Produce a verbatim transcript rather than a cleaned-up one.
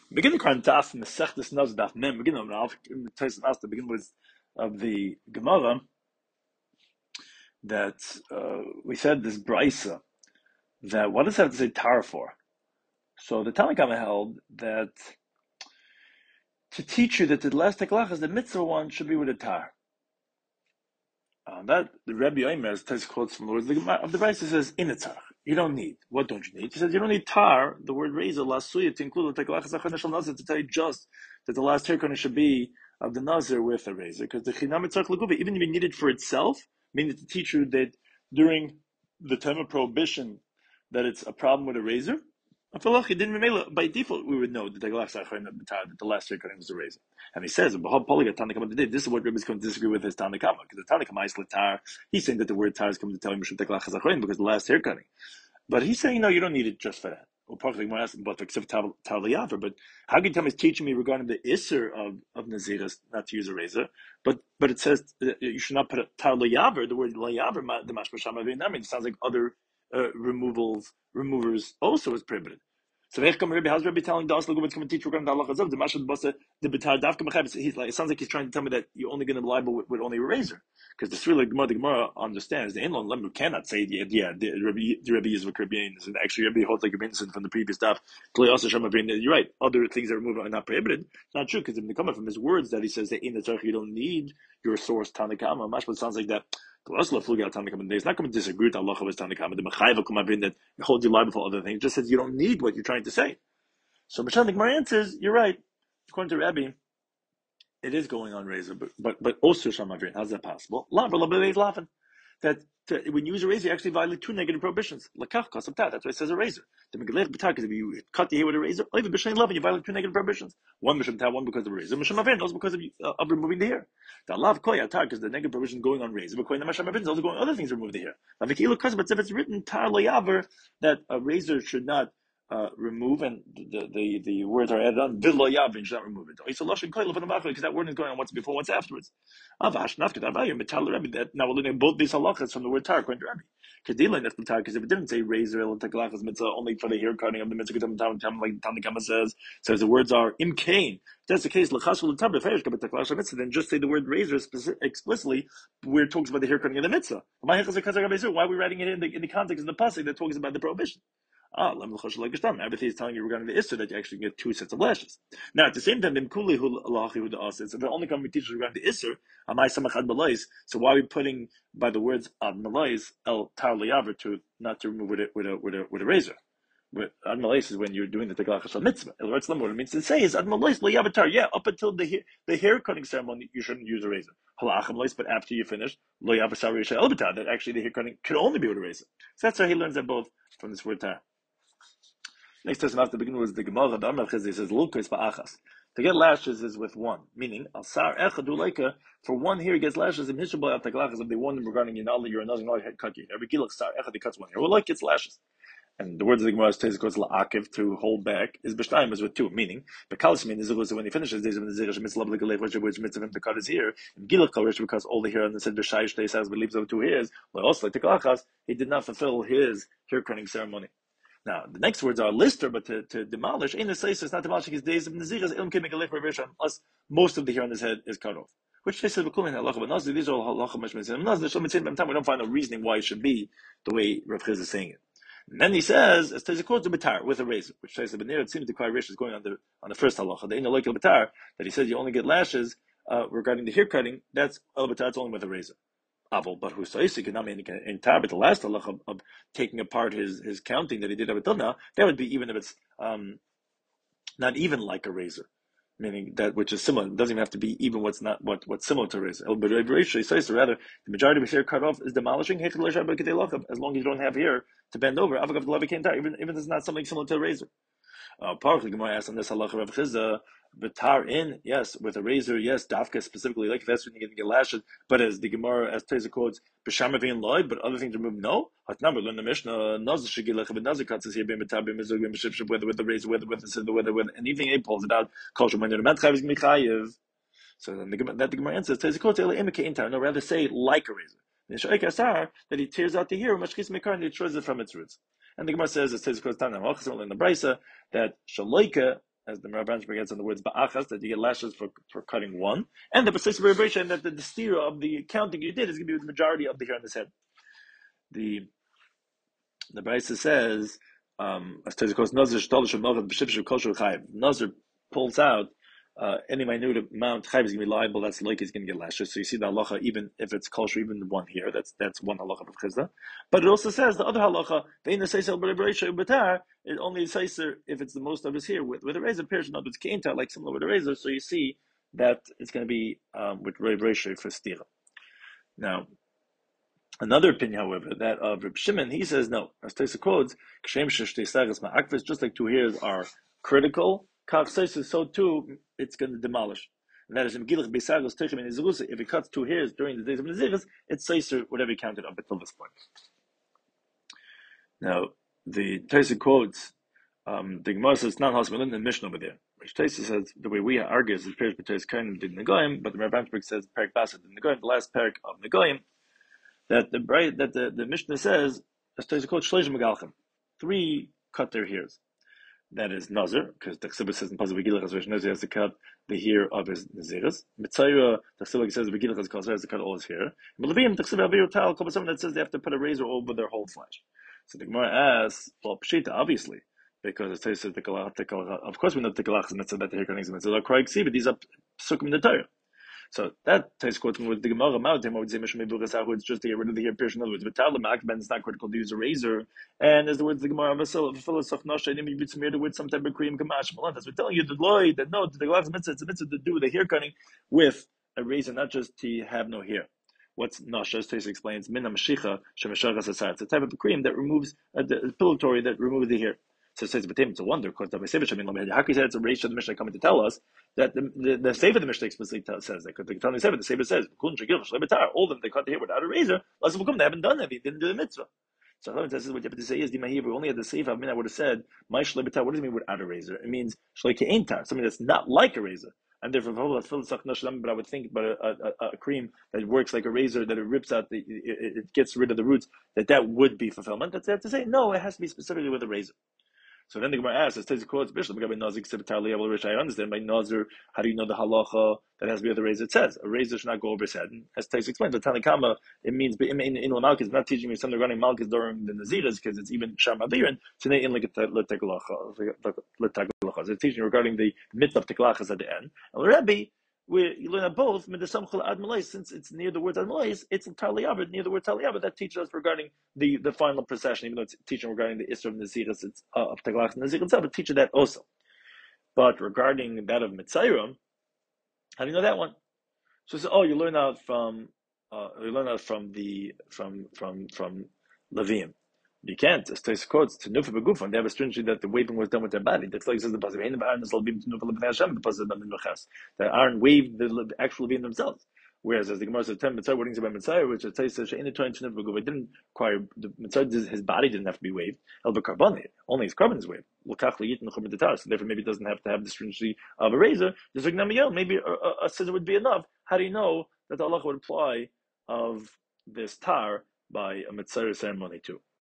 Begin the Quran Daf Mesechtes Naz Daf Mem. Begin on Alf Tais Nas. To begin with of the Gemara that uh, we said this brisa that what does it have to say tar for? So the Tanakh held that to teach you that the last teklach is the mitzvah one should be with a tar. Uh, that the Rebbe Omer takes quotes from the words of the brisa says in a tar. You don't need. What don't you need? He says you don't need tar. The word razor lasuya to include the teklach zachar nazir to tell you just that the last haircut should be of the nazir with a razor, because the chinam etzach leguva, even if you need it for itself, meaning to teach you that during the time of prohibition that it's a problem with a razor. By default, we would know that the last haircut was a razor. And he says, this is what Rebbe is going to disagree with his Tanakama, because the Tanakama is tar. He's saying that the word tar is coming to tell him because the last haircutting. But he's saying, no, you don't need it just for that. Well, partly more asking, but except tar liyaver. But how can you tell me he's teaching me regarding the isser of of naziris not to use a razor? But but it says you should not put a tar liyaver. The word liyaver, the mashmasham that means it sounds like other uh, removals removers also is prohibited. So how's Rebbe telling the Asla Gubit's going to teach regarding the halacha of the mashad basa the betar davka mechabes? He's like, it sounds like he's trying to tell me that you're only going to be liable with, with only a razor, because the Sri Gemara the Gemara understands the inland lembu cannot say yeah yeah the Rebbe the Rebbe is a Caribbean and actually Rebbe holds like a innocent from the previous stuff. You're right. Other things that are removed are not prohibited. It's not true, because if they come from his words that he says that in the tzarich you don't need your source Tanakama. Mashma sounds like that. It's not going to disagree with Allah of his Tanakama. The Mechayiv come up in that holds you liable for other things. It just says you don't need what you're trying to say. So Mishan the Gemara answers, you're right. According to Rabbi, it is going on razor, but but but also Shamavrin. How's that possible? That to, when you use a razor, you actually violate two negative prohibitions. Lakach kasab tat. That's why it says a razor. The megalech b'tar, because if you cut the hair with a razor, even b'shein love, you violate two negative prohibitions. One misham tat, one because of a razor. Misham avin, also because of uh, of removing the hair. The lav koy tar, because the negative prohibition going on razor, but koy the misham avin is also going on other things to remove the hair. Lavikilu kasab, but if it's written tar layaver that a razor should not Uh, remove, and the, the the words are added on. V'lo yavin should not remove it. Because that word is going on once before, once afterwards. Avash nafka davayim betal Rabbi. That now we're learning both these halachas from the word tar, according to Rabbi. Because if it didn't say razor el teklachas mitzvah only for the hair cutting of the mitzvah, like Tanakama says, says the words are imkain. If that's the case, l'chashul l'tar b'feish kabet teklachas mitzvah. Then just say the word razor explicitly where it talks about the hair cutting of the mitzvah. Why are we writing it in the in the context of the pasuk that talks about the prohibition? Ah, everything is telling you regarding the Isser that you actually get two sets of lashes. Now, at the same time, so the only time we teach regarding the Isser, so why are we putting by the words ad malais el tar liyaver to not to remove with a with a with a, with a razor? But ad malais is when you're doing the teklach shel mitzvah. What it means to say is ad malais liyaver tar. Yeah, up until the the hair cutting ceremony, you shouldn't use a razor. But after you finish, that actually the hair cutting could only be with a razor. So that's how he learns that both from this word tar. Next person after the beginning was the Gemara. The Amar Chizri says, "Lukos ba'achas." To get lashes is with one, meaning al sar echad uleika. For one here he gets lashes. In hishabay al taglachas, if they warn him regarding yinali, you're another head cut you. Every gilach sar echad he cuts one here. Well, like gets lashes. And the words of the Gemara says goes la'akiv to hold back is b'shtayim is with two, meaning the kalis mean is when he finishes days of the zirish mitzvah legalev which mitzvah him to cut his hair. And gilach karish because all the hair on the said b'shayish they says believes over two hairs. But also like taglachas, he did not fulfill his hair cutting ceremony. Now, the next words are lister, but to, to demolish, ain't a is not demolishing his days of Naziris, unless most of the hair on his head is cut off. Which they said, these are all halacha mashmah. We don't find a reasoning why it should be the way Rav Chiz is saying it. And then he says, as to quote the betar with a razor, which says the it seems the Kwai Rish is going on the on the first halacha, the inner local betar, that he says you only get lashes uh, regarding the hair cutting, that's el betar, it's only with a razor. Aval, but who says cannot mean in tar, but the last halacha of, of taking apart his, his counting that he did up until now, that would be even if it's um, not even like a razor, meaning that which is similar. It doesn't even have to be even what's not what what's similar to a razor. But he says rather the majority of his hair cut off is demolishing, as long as you don't have hair to bend over. Even even if it's not something similar to a razor. Uh, Powerfully, Gemara asks on this halacha Rav Chizda, betar in, yes, with a razor, yes, dafka specifically, like if that's when you get lashes, but as the Gemara, as Teza quotes, b'shamavin loy, but other things remove, no. Hat number, learn the Mishnah, nazir shigilach, but nazir cuts is here, being betar, being mizug, being mishipship, whether with the razor, whether with the siddur, whether with, and even he pulls it out, kosher, when you're not chayiv, michayiv. So then the, that the Gemara answers, Teza quotes, ele imike intar, no, rather say like a razor. That he tears out the hair, mashkis mekar, and he destroys it from its roots. And the Gemara says, it says, in the Brisa, that shaloika as the Rabban gets on the words ba'achas, that you get lashes for, for cutting one, and the persistent vibration that the, the steer of the counting you did is going to be the majority of the hair on this head. The the Brisa says, um, Nazir pulls out uh, any minute amount. Chayv is going to be liable. That's like he's going to get lashes. So you see the halacha, even if it's kosher, even the one here, that's that's one halacha of chizda. But it also says the other halacha, it only says if it's the most of his here with with a razor piercing, not with keinta, like similar with a razor. So you see that it's going to be um, with reisha for stira. Now, another opinion, however, that of Reb Shimon, he says no. As Taisa quotes, just like two hairs are critical, so too it's going to demolish. And that is, if it cuts two hairs during the days of Naziris, it's Seiser, whatever you counted up until this point. Now, the Taisa quotes, um, the Gemara says, not hospital in the Mishnah over there. Which Taisa says, the way we argue is, it appears B'Tais Kain did Nagoyim, but the Rabban says, Perik Bassett did Nagoyim, the last Perik of Nagoyim, that the bright that the, the Mishnah says, three cut their hairs. That is Nazir, because the Chsibah says in Pasuk Begilach as Nazir has to cut the hair of his Naziris. Mitzayra, the Chsibah says Begilach as Kosher has to cut all his hair. Levim, the Chsibah Avir Tal, someone that says they have to put a razor over their whole flesh. So the Gemara asks, well, Pshita, obviously, because it says the Kalach, of course we know the Kalach is Mitzvah, that the hair cutting is Mitzvah, but these are Sukkim in the Torah. So that takes quoting with the Gemara about him, I would say it's just to get rid of the hair piercing. In other words, Ben it's not critical to use a razor. And as the words the Gemara philosoph with some type of cream kamash. As we're telling you the Lloyd that no, the Gemara mitzvah it's a mitzvah to do the hair cutting with a razor, not just to have no hair. What's nasha? As Taisa explains, min mashicha shemashachas asar. It's a type of cream that removes a, a pillatory that removes the hair. So it says, but it's a wonder because the Sefer how can you say it's a ratio of the Mishnah coming to tell us that the the, the Sefer of the Mishnah explicitly tell, says that because the Tanya Sefer, the Sefer says all of them they cut the hair without a razor. They haven't done it. They didn't do the mitzvah. So this is what you have to say is Dimahi. We only had the Sefer. I mean, I would have said my shlebetar. What does it mean without a razor? It means shleike eintar, something that's not like a razor. And therefore, but I would think, but a, a, a cream that works like a razor, that it rips out the, it, it gets rid of the roots, that that would be fulfillment. That's they have to say no. It has to be specifically with a razor. So then the Gemara asks, it says quotes Bishlam, I understand by Nazir, how do you know the halacha that has to be with a razor? It says a razor should not go over his head. And as Tais explains, the Tanakama, it means in in Lamalkis, it's not teaching me something running Malkis during the Naziras because it's even Shamaviran. So they in like it's teaching regarding the mitzvah of teklachas at the end. And Rebbe, we you learn that both since it's near the word admalais, it's taliyabed near the word taliyabed that teaches us regarding the, the final procession, even though it's teaching regarding the isra of naziris, it's uh, of teglach nazir itself, but teaches that also. But regarding that of mitzayrim, how do you know that one? So it's, oh, you learn out from uh, you learn out from the from from from Levim. You can't. As Tais quotes, to nufa begufan, they have a stringency that the waving was done with their body. That's like says the pasuk. The Aaron waved the actual Levim themselves. Whereas as the Gemara says, ten mitzvah wordings about mitzvah, which it says it didn't require the mitzvah. His body didn't have to be waved. Elba karbon, only his carbon is waved. So therefore, maybe it doesn't have to have the stringency of a razor. Maybe a, a, a scissor would be enough. How do you know that the Allah would apply of this tar by a mitzvah ceremony too?